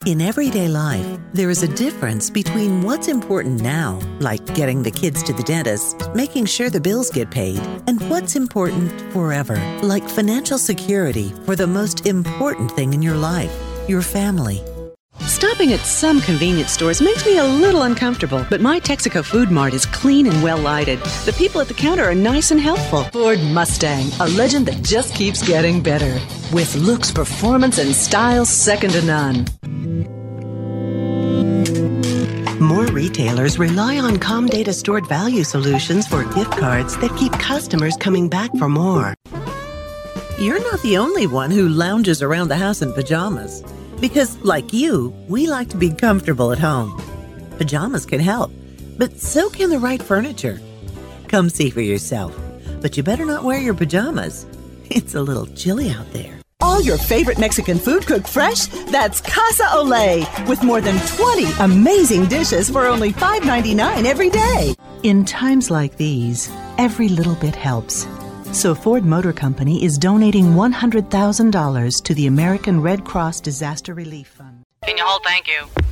In everyday life, there is a difference between what's important now, like getting the kids to the dentist, making sure the bills get paid, and what's important forever, like financial security for the most important thing in your life, your family. Stopping at some convenience stores makes me a little uncomfortable, but my Texaco Food Mart is clean and well lighted. The people at the counter are nice and helpful. Ford Mustang, a legend that just keeps getting better. With looks, performance, and style second to none. More retailers rely on Comdata stored value solutions for gift cards that keep customers coming back for more. You're not the only one who lounges around the house in pajamas. Because, like you, we like to be comfortable at home. Pajamas can help, but so can the right furniture. Come see for yourself. But you better not wear your pajamas. It's a little chilly out there. All your favorite Mexican food cooked fresh? That's Casa Olé, with more than 20 amazing dishes for only $5.99 every day. In times like these, every little bit helps. So Ford Motor Company is donating $100,000 to the American Red Cross Disaster Relief Fund. Can you hold? Thank you.